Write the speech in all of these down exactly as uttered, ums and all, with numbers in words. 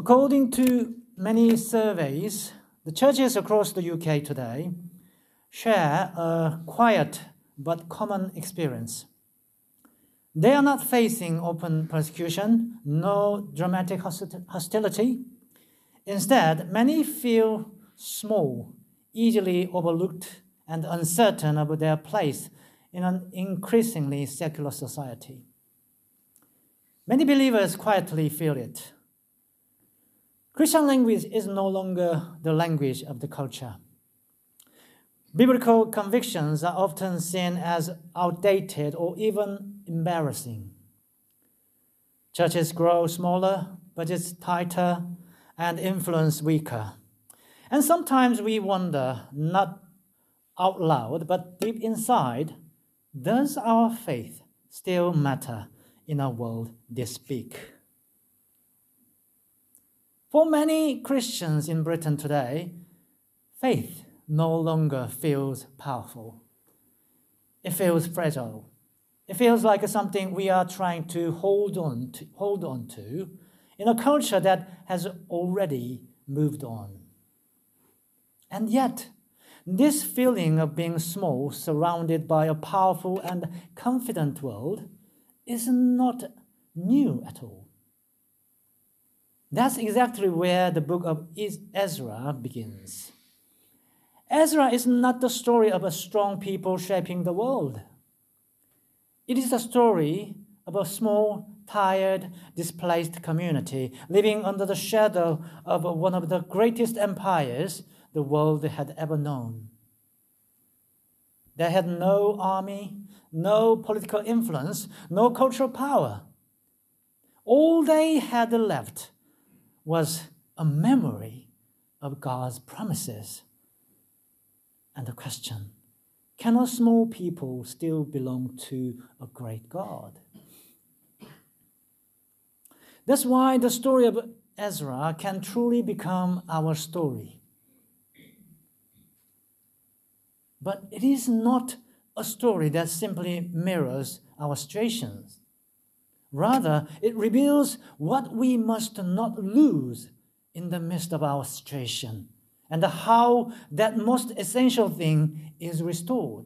According to many surveys, the churches across the U K today share a quiet but common experience. They are not facing open persecution, no dramatic hostility. Instead, many feel small, easily overlooked, and uncertain about their place in an increasingly secular society. Many believers quietly feel it. Christian language is no longer the language of the culture. Biblical convictions are often seen as outdated or even embarrassing. Churches grow smaller, budgets tighter, and influence weaker. And sometimes we wonder, not out loud, but deep inside, does our faith still matter in a world this big? For many Christians in Britain today, faith no longer feels powerful. It feels fragile. It feels like something we are trying to hold on to, hold on to in a culture that has already moved on. And yet, this feeling of being small, surrounded by a powerful and confident world, is not new at all. That's exactly where the book of Ezra begins. Ezra is not the story of a strong people shaping the world. It is a story of a small, tired, displaced community living under the shadow of one of the greatest empires the world had ever known. They had no army, no political influence, no cultural power. All they had left was a memory of God's promises. And the question, can a small people still belong to a great God? That's why the story of Ezra can truly become our story. But it is not a story that simply mirrors our situations. Rather, it reveals what we must not lose in the midst of our situation, and how that most essential thing is restored.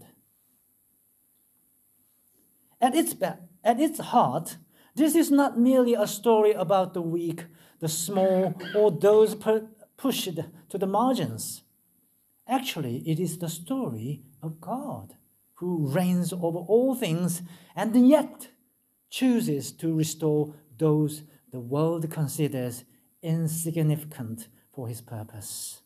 At its, at its heart, this is not merely a story about the weak, the small, or those per- pushed to the margins. Actually, it is the story of God, who reigns over all things and yet chooses to restore those the world considers insignificant for his purpose.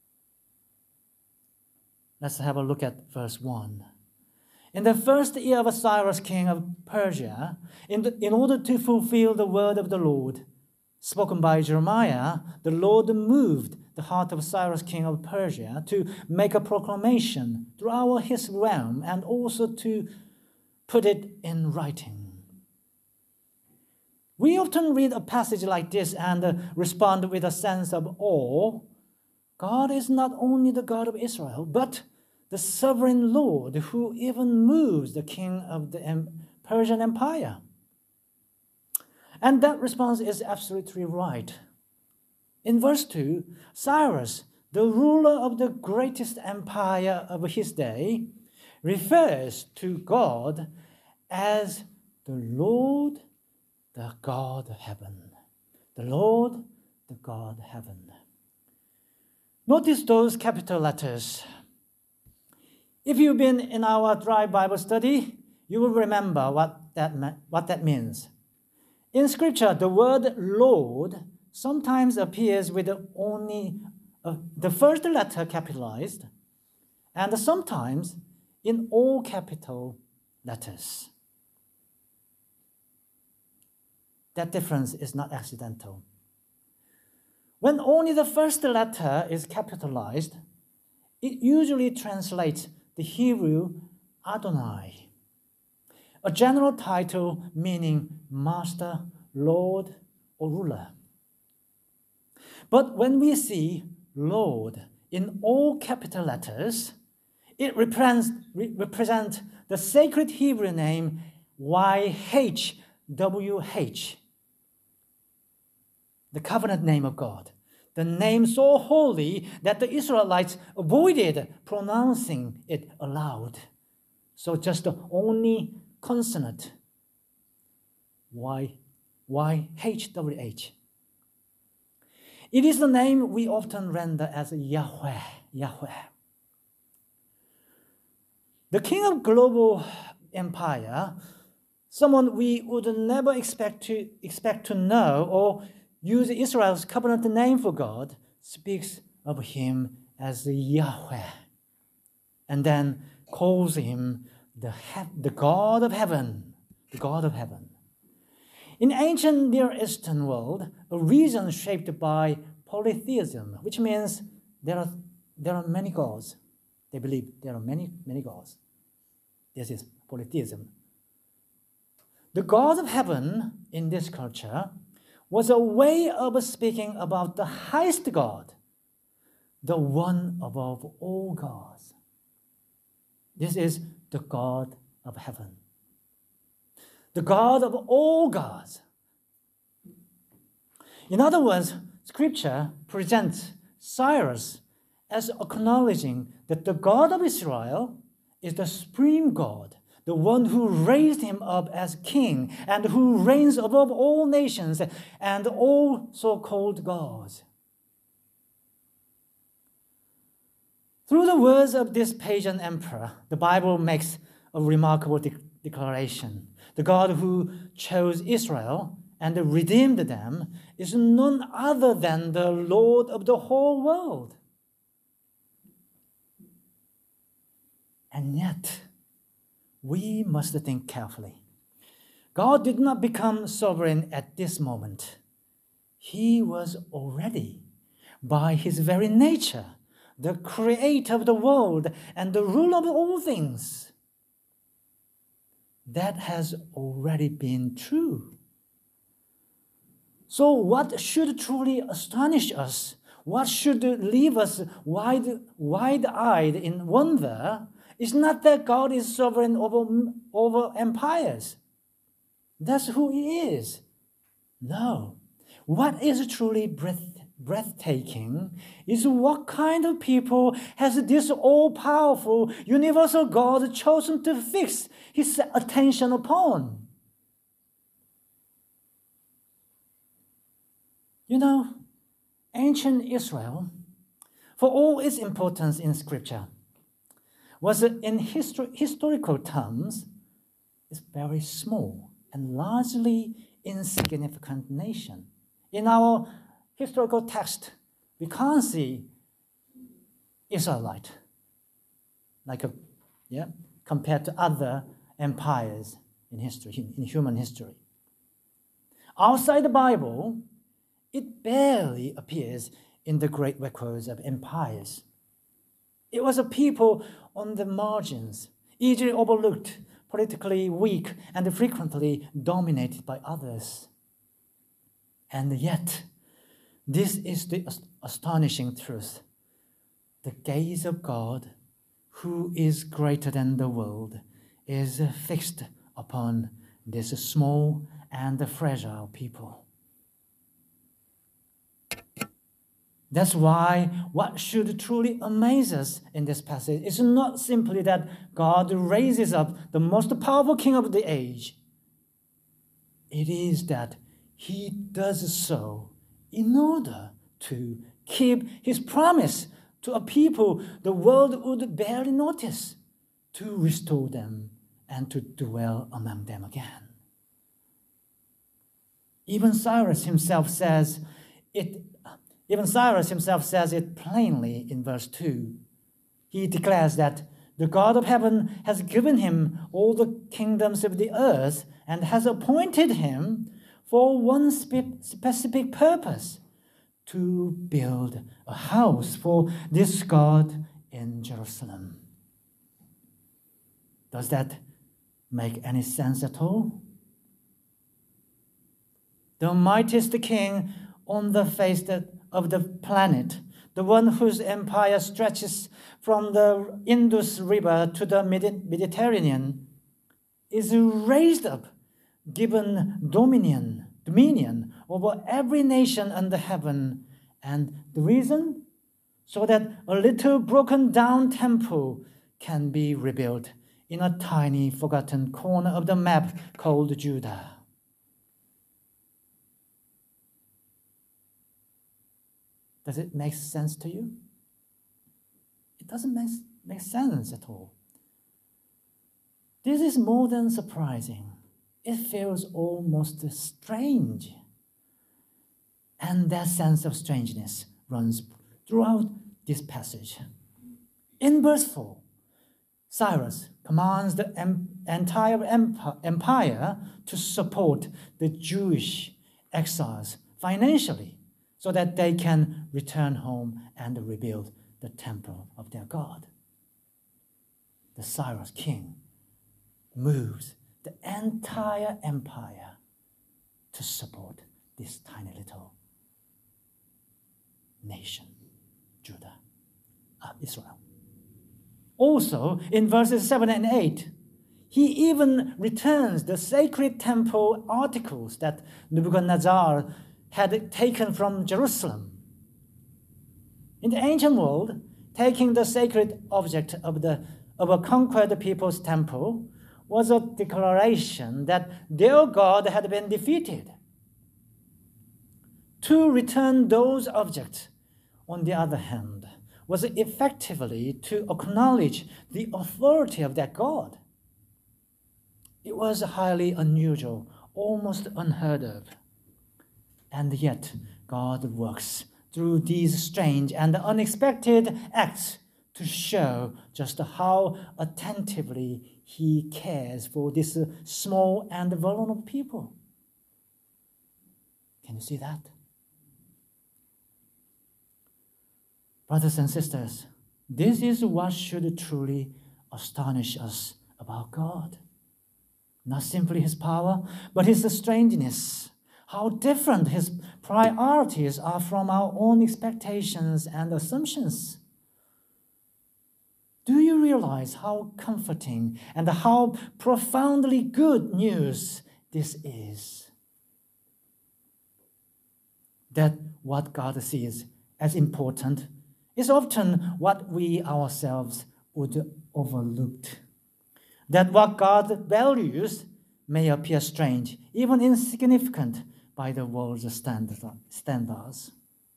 Let's have a look at verse one. In the first year of Cyrus, king of Persia, in, the, in order to fulfill the word of the Lord, spoken by Jeremiah, the Lord moved the heart of Cyrus, king of Persia, to make a proclamation throughout his realm and also to put it in writing. We often read a passage like this and respond with a sense of awe. God is not only the God of Israel, but the sovereign Lord who even moves the king of the Persian Empire. And that response is absolutely right. In verse two, Cyrus, the ruler of the greatest empire of his day, refers to God as the Lord, the God of heaven. The Lord, the God of heaven. Notice those capital letters. If you've been in our dry Bible study, you will remember what that, what that means. In Scripture, the word Lord sometimes appears with only uh, the first letter capitalized, and sometimes in all capital letters. That difference is not accidental. When only the first letter is capitalized, it usually translates the Hebrew Adonai, a general title meaning master, Lord, or ruler. But when we see Lord in all capital letters, it represents, represents the sacred Hebrew name Y H W H. the covenant name of God, the name so holy that the Israelites avoided pronouncing it aloud. So just the only consonant, Y, Y, H, W, H. It is the name we often render as Yahweh, Yahweh. The king of global empire, someone we would never expect to expect to know or use Israel's covenant name for God, speaks of him as Yahweh, and then calls him the, he- the God of heaven, the God of heaven. In ancient Near Eastern world, a region shaped by polytheism, which means there are, there are many gods. They believe there are many, many gods. This is polytheism. The God of heaven in this culture was a way of speaking about the highest God, the one above all gods. This is the God of heaven, the God of all gods. In other words, Scripture presents Cyrus as acknowledging that the God of Israel is the supreme God, the one who raised him up as king and who reigns above all nations and all so-called gods. Through the words of this pagan emperor, the Bible makes a remarkable de- declaration. The God who chose Israel and redeemed them is none other than the Lord of the whole world. And yet, we must think carefully. God did not become sovereign at this moment. He was already, by his very nature, the creator of the world and the ruler of all things. That has already been true. So what should truly astonish us, what should leave us wide, wide-eyed in wonder, is not that God is sovereign over, over empires. That's who he is. No. What is truly breath, breathtaking is what kind of people has this all-powerful, universal God chosen to fix his attention upon. You know, ancient Israel, for all its importance in Scripture, was in histor- historical terms is very small and largely insignificant nation. In our historical text, we can't see Israelite like a yeah compared to other empires in history, in, in human history. Outside the Bible, it barely appears in the great records of empires. It was a people on the margins, easily overlooked, politically weak, and frequently dominated by others. And yet, this is the astonishing truth. The gaze of God, who is greater than the world, is fixed upon this small and fragile people. That's why what should truly amaze us in this passage is not simply that God raises up the most powerful king of the age. It is that he does so in order to keep his promise to a people the world would barely notice, to restore them and to dwell among them again. Even Cyrus himself says it Even Cyrus himself says it plainly in verse two. He declares that the God of heaven has given him all the kingdoms of the earth and has appointed him for one spe- specific purpose, to build a house for this God in Jerusalem. Does that make any sense at all? The mightiest king on the face that of the planet, the one whose empire stretches from the Indus River to the Mediterranean, is raised up, given dominion, dominion over every nation under heaven. And the reason? So that a little broken down temple can be rebuilt in a tiny forgotten corner of the map called Judah. Does it make sense to you? It doesn't make, make sense at all. This is more than surprising. It feels almost strange. And that sense of strangeness runs throughout this passage. In verse four, Cyrus commands the em- entire emp- empire to support the Jewish exiles financially so that they can return home and rebuild the temple of their God. The Cyrus king moves the entire empire to support this tiny little nation, Judah, uh, Israel. Also, in verses seven and eight, he even returns the sacred temple articles that Nebuchadnezzar had taken from Jerusalem. In the ancient world, taking the sacred object of, the, of a conquered people's temple was a declaration that their God had been defeated. To return those objects, on the other hand, was effectively to acknowledge the authority of that God. It was highly unusual, almost unheard of. And yet, God works through these strange and unexpected acts to show just how attentively he cares for this small and vulnerable people. Can you see that? Brothers and sisters, this is what should truly astonish us about God. Not simply his power, but his strangeness. How different his priorities are from our own expectations and assumptions. Do you realize how comforting and how profoundly good news this is? That what God sees as important is often what we ourselves would overlook. That what God values may appear strange, even insignificant by the world's standards.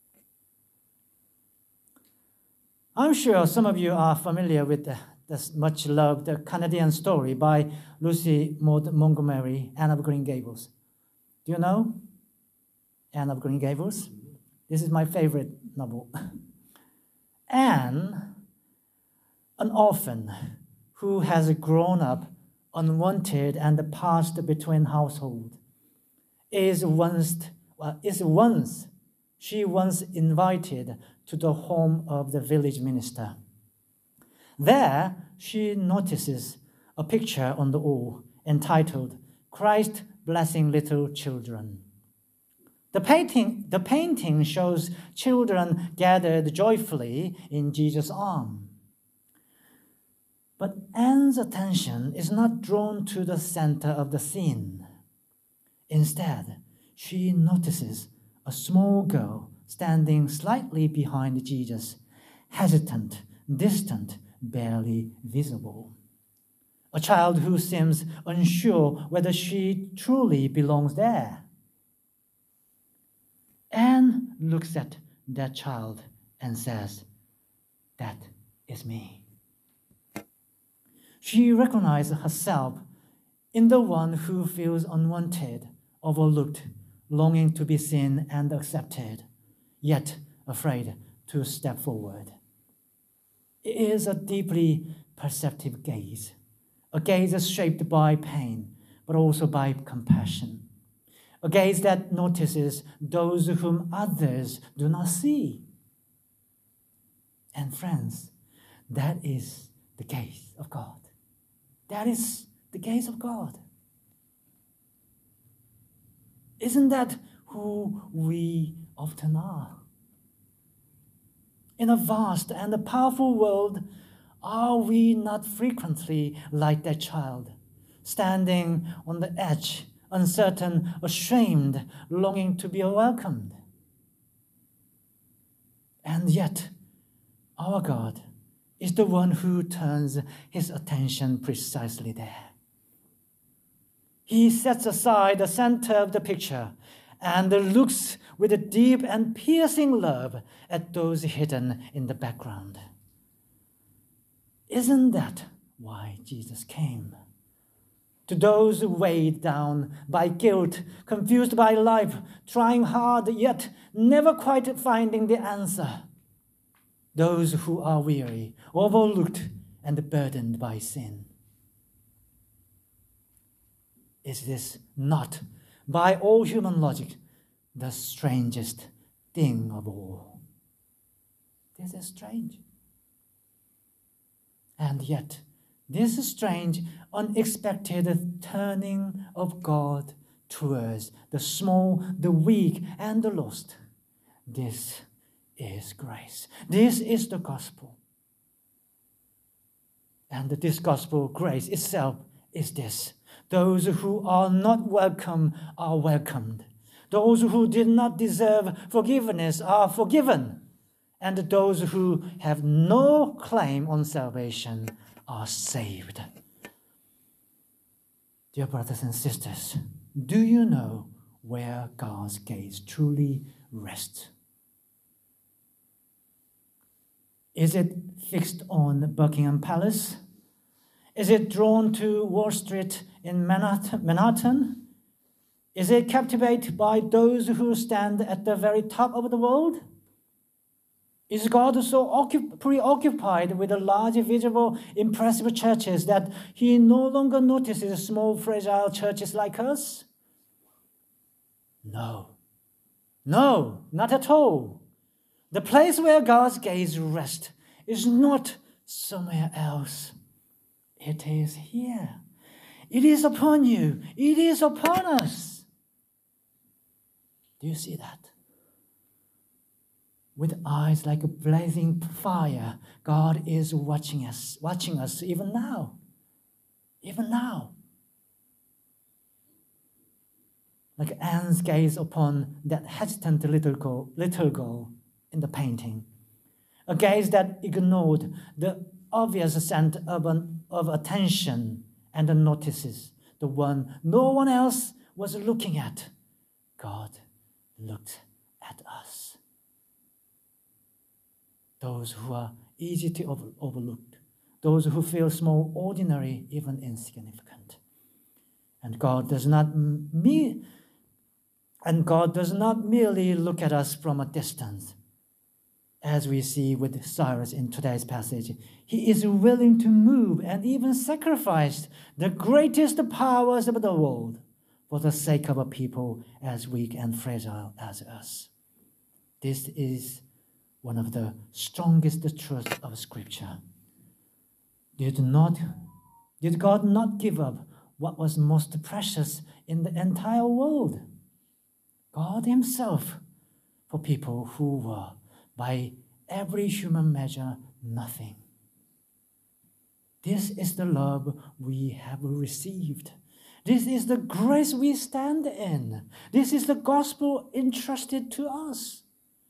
I'm sure some of you are familiar with the, this much-loved Canadian story by Lucy Maud Montgomery, Anne of Green Gables. Do you know Anne of Green Gables? This is my favorite novel. Anne, an orphan who has grown up unwanted and passed between households, is once, well, is once she once invited to the home of the village minister. There, she notices a picture on the wall entitled "Christ Blessing Little Children." The painting, the painting shows children gathered joyfully in Jesus' arms. But Anne's attention is not drawn to the center of the scene. Instead, she notices a small girl standing slightly behind Jesus, hesitant, distant, barely visible. A child who seems unsure whether she truly belongs there. Anne looks at that child and says, "That is me." She recognizes herself in the one who feels unwanted, overlooked, longing to be seen and accepted, yet afraid to step forward. It is a deeply perceptive gaze, a gaze shaped by pain, but also by compassion. A gaze that notices those whom others do not see. And friends, that is the gaze of God. That is the gaze of God. Isn't that who we often are? In a vast and powerful world, are we not frequently like that child, standing on the edge uncertain, ashamed, longing to be welcomed. And yet, our God is the one who turns his attention precisely there. He sets aside the center of the picture and looks with a deep and piercing love at those hidden in the background. Isn't that why Jesus came? To those weighed down by guilt, confused by life, trying hard yet never quite finding the answer. Those who are weary, overlooked, and burdened by sin. Is this not, by all human logic, the strangest thing of all? This is strange. And yet, this strange, unexpected turning of God towards the small, the weak, and the lost, this is grace. This is the gospel. And this gospel, grace itself, is this. Those who are not welcome are welcomed. Those who did not deserve forgiveness are forgiven. And those who have no claim on salvation are saved. Dear brothers and sisters, do you know where God's gaze truly rests? Is it fixed on Buckingham Palace? Is it drawn to Wall Street in Manhattan? Is it captivated by those who stand at the very top of the world? Is God so occup- preoccupied with the large, visible, impressive churches that he no longer notices small, fragile churches like us? No. No, not at all. The place where God's gaze rests is not somewhere else. It is here. It is upon you. It is upon us. Do you see that? With eyes like a blazing fire, God is watching us, watching us even now. Even now. Like Anne's gaze upon that hesitant little girl, little girl in the painting. A gaze that ignored the obvious scent of, an, of attention and notices the one no one else was looking at. God looked at us. Those who are easy to over, overlook, those who feel small, ordinary, even insignificant. And God does not me, and God does not merely look at us from a distance. As we see with Cyrus in today's passage, he is willing to move and even sacrifice the greatest powers of the world for the sake of a people as weak and fragile as us. This is one of the strongest truths of Scripture. Did not, did God not give up what was most precious in the entire world? God himself, for people who were, by every human measure, nothing. This is the love we have received. This is the grace we stand in. This is the gospel entrusted to us.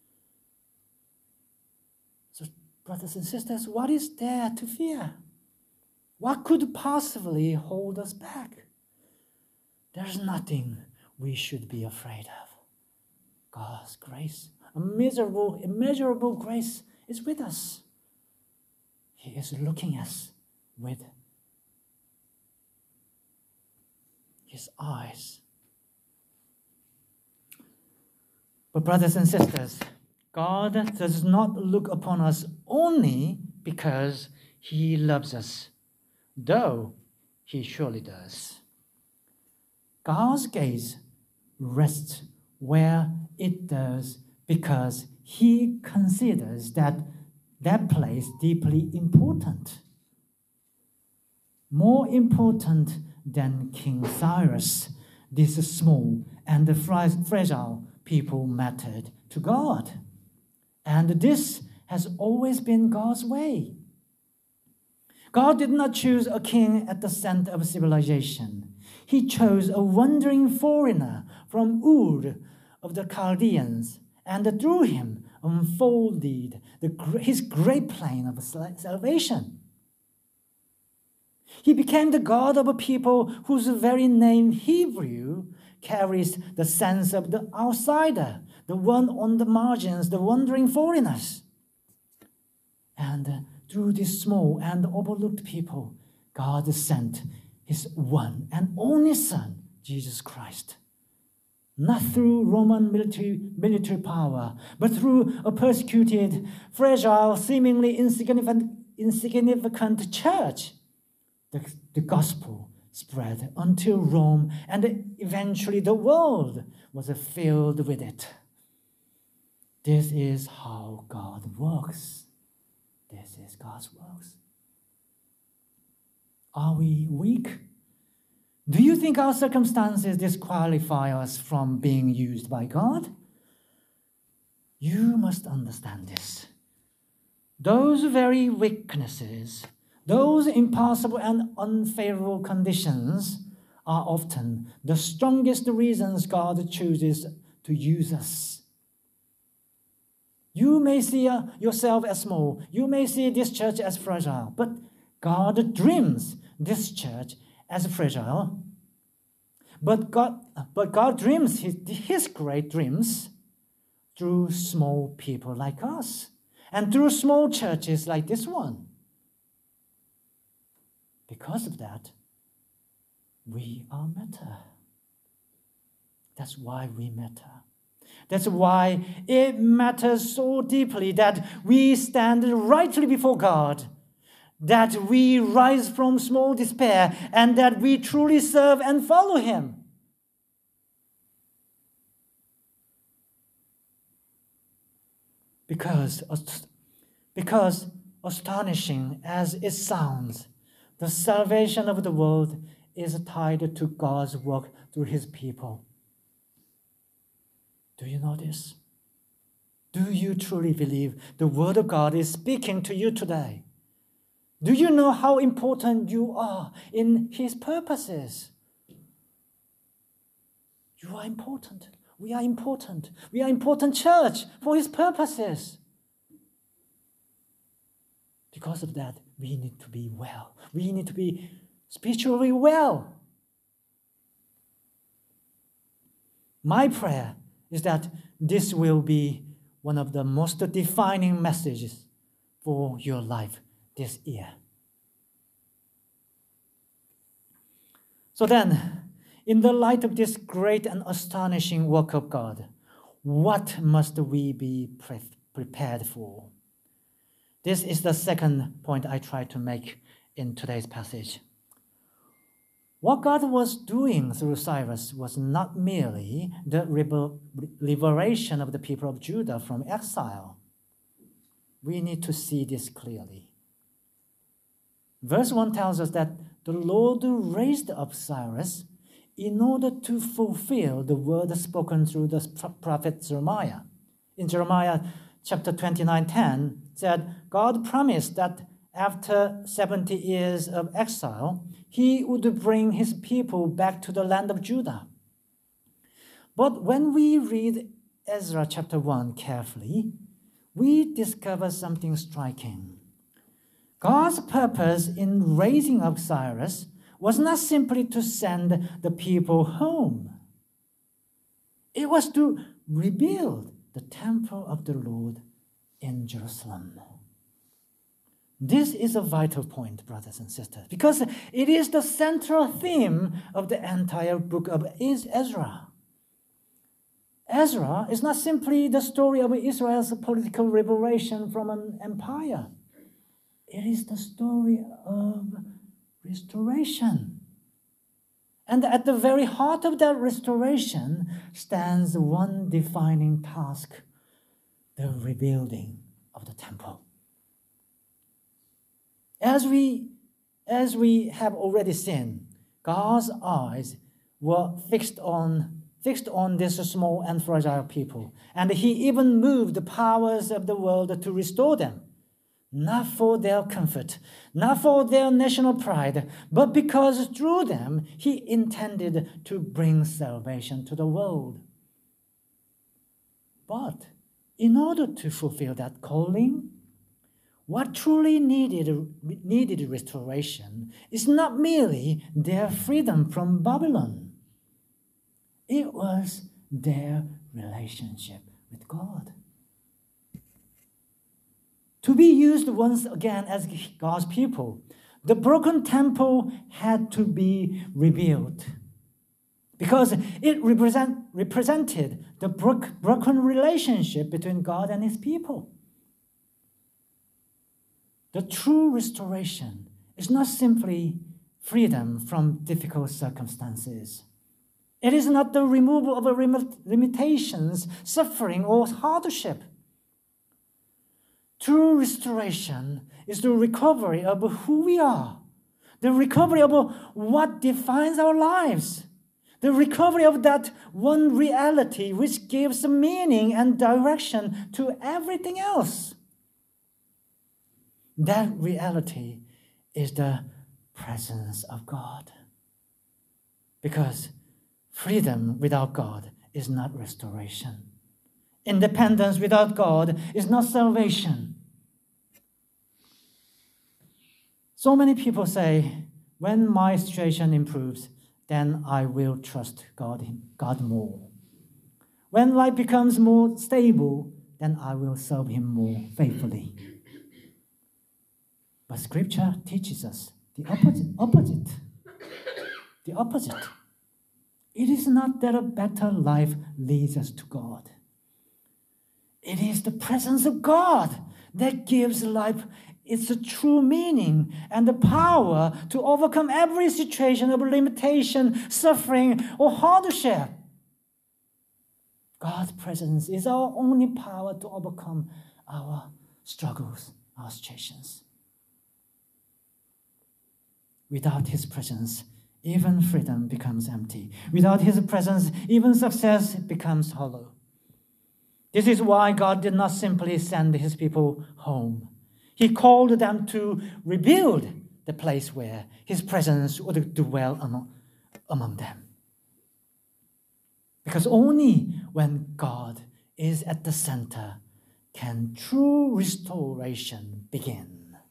So, brothers and sisters, what is there to fear? What could possibly hold us back? There's nothing we should be afraid of. God's grace, immeasurable, immeasurable grace is with us. He is looking at us with his eyes. But brothers and sisters, God does not look upon us only because he loves us, though he surely does. God's gaze rests where it does because he considers that that place deeply important. More important than King Cyrus, this small and fragile people mattered to God. And this has always been God's way. God did not choose a king at the center of civilization. He chose a wandering foreigner from Ur of the Chaldeans, and through him unfolded the, his great plan of salvation. He became the God of a people whose very name, Hebrew, carries the sense of the outsider, the one on the margins, the wandering foreigners. And through this small and overlooked people, God sent his one and only Son, Jesus Christ. Not through Roman military, military power, but through a persecuted, fragile, seemingly insignificant, insignificant church. The, the gospel spread until Rome, and eventually the world was filled with it. This is how God works. This is God's works. Are we weak? Do you think our circumstances disqualify us from being used by God? You must understand this. Those very weaknesses, those impossible and unfavorable conditions are often the strongest reasons God chooses to use us. You may see yourself as small. You may see this church as fragile. But God dreams this church as fragile. But God, but God dreams his, his great dreams through small people like us and through small churches like this one. Because of that, we are matter. That's why we matter. That's why it matters so deeply that we stand rightly before God, that we rise from small despair, and that we truly serve and follow him. Because, because astonishing as it sounds, the salvation of the world is tied to God's work through his people. Do you know this? Do you truly believe the Word of God is speaking to you today? Do you know how important you are in his purposes? You are important. We are important. We are important church for his purposes. Because of that, we need to be well. We need to be spiritually well. My prayer is that this will be one of the most defining messages for your life this year. So then, in the light of this great and astonishing work of God, what must we be pre- prepared for? This is the second point I try to make in today's passage. What God was doing through Cyrus was not merely the liberation of the people of Judah from exile. We need to see this clearly. Verse one tells us that the Lord raised up Cyrus in order to fulfill the word spoken through the prophet Jeremiah. In Jeremiah chapter twenty-nine ten, said, God promised that after seventy years of exile, he would bring his people back to the land of Judah. But when we read Ezra chapter one carefully, we discover something striking. God's purpose in raising up Cyrus was not simply to send the people home. It was to rebuild the temple of the Lord in Jerusalem. This is a vital point, brothers and sisters, because it is the central theme of the entire book of Ezra. Ezra is not simply the story of Israel's political liberation from an empire. It is the story of restoration. And at the very heart of that restoration stands one defining task, the rebuilding of the temple. As we, as we have already seen, God's eyes were fixed on, fixed on this small and fragile people, and he even moved the powers of the world to restore them. not for their comfort, not for their national pride, but because through them he intended to bring salvation to the world. But in order to fulfill that calling, what truly needed, needed restoration is not merely their freedom from Babylon. It was their relationship with God. To be used once again as God's people, the broken temple had to be rebuilt because it represent, represented the broken relationship between God and his people. The true restoration is not simply freedom from difficult circumstances. It is not the removal of limitations, suffering, or hardship. True restoration is the recovery of who we are, the recovery of what defines our lives, the recovery of that one reality which gives meaning and direction to everything else. That reality is the presence of God. Because freedom without God is not restoration. Independence without God is not salvation. So many people say, when my situation improves, then I will trust God, God more. When life becomes more stable, then I will serve him more faithfully. But Scripture teaches us the opposite. opposite. The opposite. It is not that a better life leads us to God. It is the presence of God that gives life its true meaning and the power to overcome every situation of limitation, suffering, or hardship. God's presence is our only power to overcome our struggles, our situations. Without his presence, even freedom becomes empty. Without his presence, even success becomes hollow. This is why God did not simply send his people home. He called them to rebuild the place where his presence would dwell among, among them. Because only when God is at the center can true restoration begin.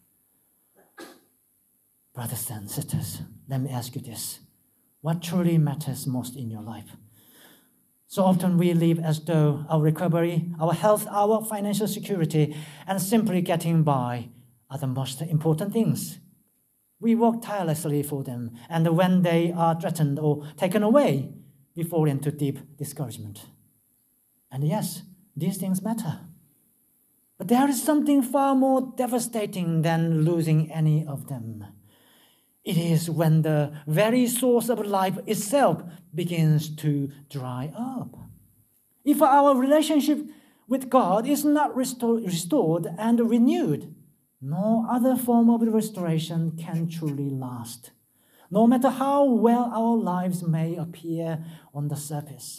Brothers and sisters, let me ask you this. What truly matters most in your life? So often we live as though our recovery, our health, our financial security, and simply getting by are the most important things. We work tirelessly for them, and when they are threatened or taken away, we fall into deep discouragement. And yes, these things matter. But there is something far more devastating than losing any of them. It is when the very source of life itself begins to dry up. If our relationship with God is not restor- restored and renewed, no other form of restoration can truly last, no matter how well our lives may appear on the surface.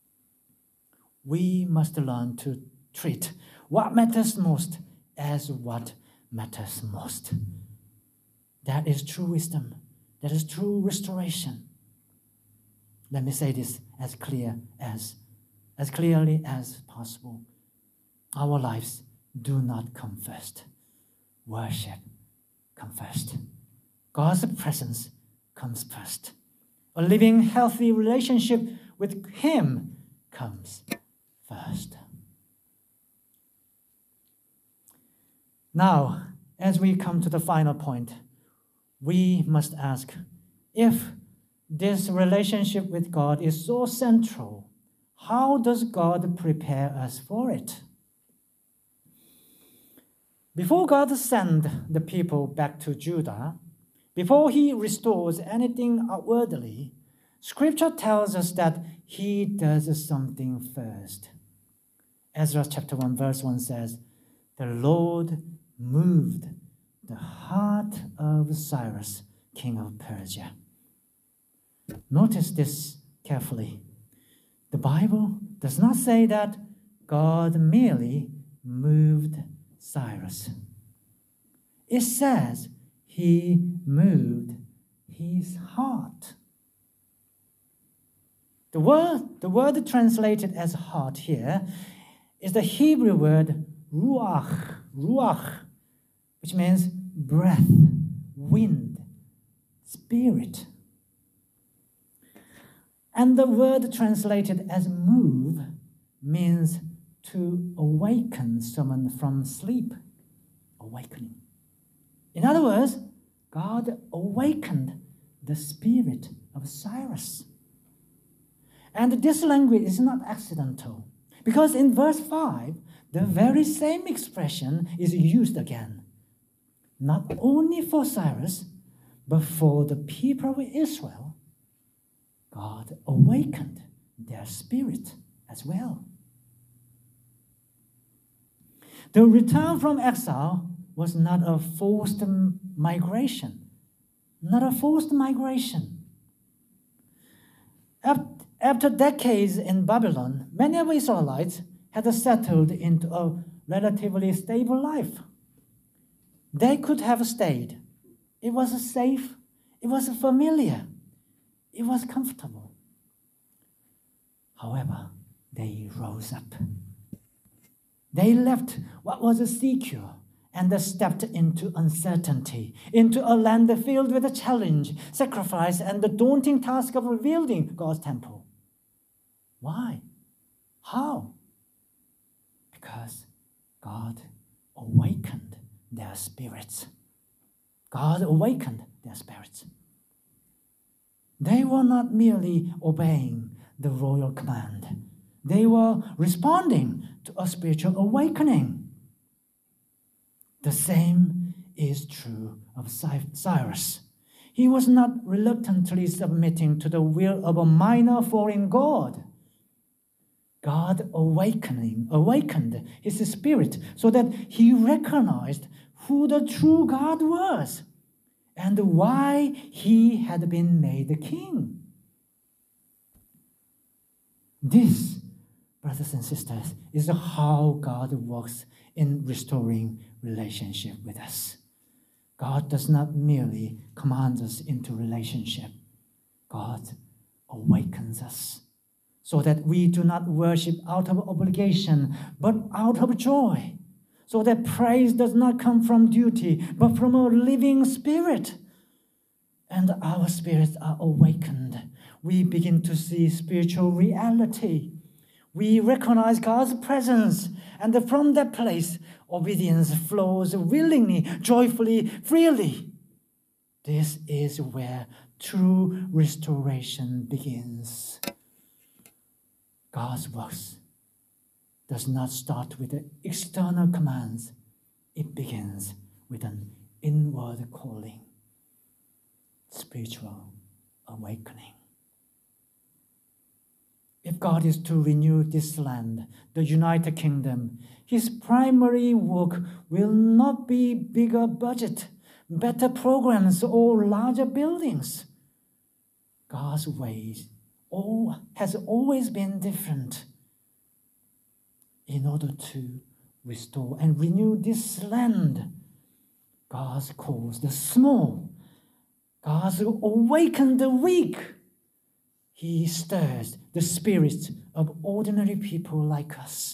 We must learn to treat what matters most as what matters most. That is true wisdom. That is true restoration. Let me say this as clear as, as clearly as possible. Our lives do not come first. Worship comes first. God's presence comes first. A living, healthy relationship with him comes first. Now, as we come to the final point, we must ask, if this relationship with God is so central, how does God prepare us for it? Before God sends the people back to Judah, before he restores anything outwardly, Scripture tells us that he does something first. Ezra chapter one verse one says, "The Lord moved the heart of Cyrus, king of Persia." Notice this carefully. The Bible does not say that God merely moved Cyrus. It says he moved his heart. The word, the word translated as heart here is the Hebrew word ruach, ruach, which means breath, wind, spirit. And the word translated as move means to awaken someone from sleep, awakening. In other words, God awakened the spirit of Cyrus. And this language is not accidental, because in verse five, the very same expression is used again, not only for Cyrus, but for the people of Israel. God awakened their spirit as well. The return from exile was not a forced migration, not a forced migration. After decades in Babylon, many of the Israelites had settled into a relatively stable life. They could have stayed. It was safe. It was familiar. It was comfortable. However, they rose up. They left what was secure and stepped into uncertainty, into a land filled with a challenge, sacrifice, and the daunting task of rebuilding God's temple. Why? How? Because God awakened their spirits. God awakened their spirits. They were not merely obeying the royal command. They were responding to a spiritual awakening. The same is true of Cyrus. He was not reluctantly submitting to the will of a minor foreign god. God awakening, awakened his spirit so that he recognized who the true God was and why he had been made the king. This, brothers and sisters, is how God works in restoring relationship with us. God does not merely command us into relationship. God awakens us so that we do not worship out of obligation, but out of joy. So that praise does not come from duty, but from a living spirit. And our spirits are awakened. We begin to see spiritual reality. We recognize God's presence, and from that place, obedience flows willingly, joyfully, freely. This is where true restoration begins. God's works does not start with the external commands. It begins with an inward calling, spiritual awakening. If God is to renew this land, the United Kingdom, his primary work will not be bigger budget, better programs, or larger buildings. God's ways all has always been different. In order to restore and renew this land, God calls the small. God awakens the weak. He stirs the spirits of ordinary people like us.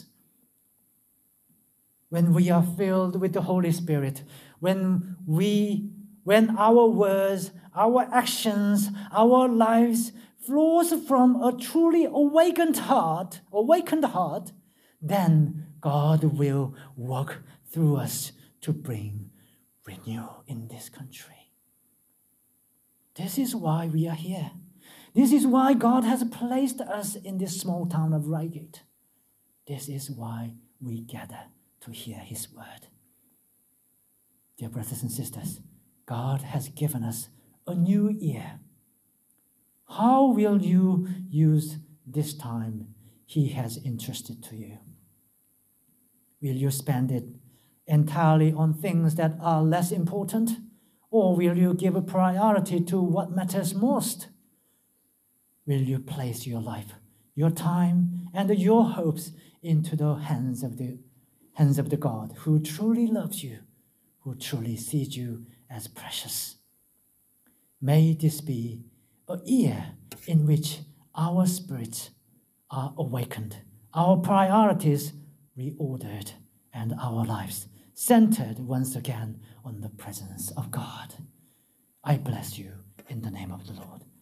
When we are filled with the Holy Spirit, when we, when our words, our actions, our lives flows from a truly awakened heart, awakened heart, then God will work through us to bring renewal in this country. This is why we are here. This is why God has placed us in this small town of Reigate. This is why we gather to hear his word. Dear brothers and sisters, God has given us a new year. How will you use this time he has entrusted to you? Will you spend it entirely on things that are less important? Or will you give a priority to what matters most? Will you place your life, your time, and your hopes into the hands of the hands of the God who truly loves you, who truly sees you as precious. May this be a year in which our spirits are awakened, our priorities reordered, and our lives centered once again on the presence of God. I bless you in the name of the Lord.